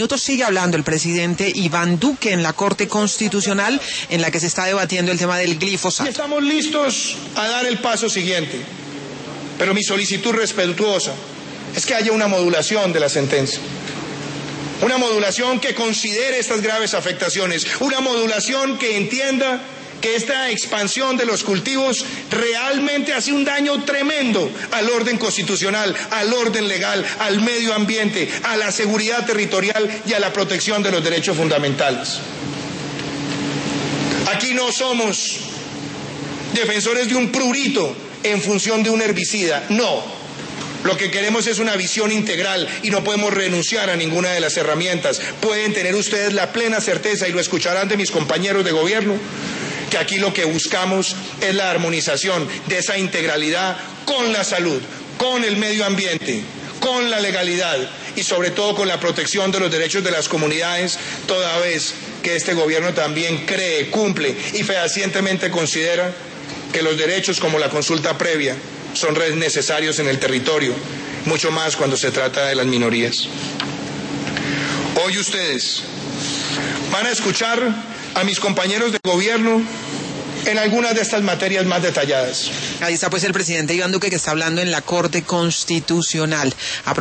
Minutos sigue hablando el presidente Iván Duque en la Corte Constitucional en la que se está debatiendo el tema del glifosato. Estamos listos a dar el paso siguiente, pero mi solicitud respetuosa es que haya una modulación de la sentencia. Una modulación que considere estas graves afectaciones, una modulación que entienda que esta expansión de los cultivos realmente hace un daño tremendo al orden constitucional, al orden legal, al medio ambiente, a la seguridad territorial y a la protección de los derechos fundamentales. Aquí no somos defensores de un prurito en función de un herbicida, no. Lo que queremos es una visión integral y no podemos renunciar a ninguna de las herramientas. Pueden tener ustedes la plena certeza, y lo escucharán de mis compañeros de gobierno, que aquí lo que buscamos es la armonización de esa integralidad con la salud, con el medio ambiente, con la legalidad y sobre todo con la protección de los derechos de las comunidades, toda vez que este gobierno también cree, cumple y fehacientemente considera que los derechos como la consulta previa son necesarios en el territorio, mucho más cuando se trata de las minorías. Hoy ustedes van a escuchar a mis compañeros de gobierno en algunas de estas materias más detalladas. Ahí está pues el presidente Iván Duque, que está hablando en la Corte Constitucional.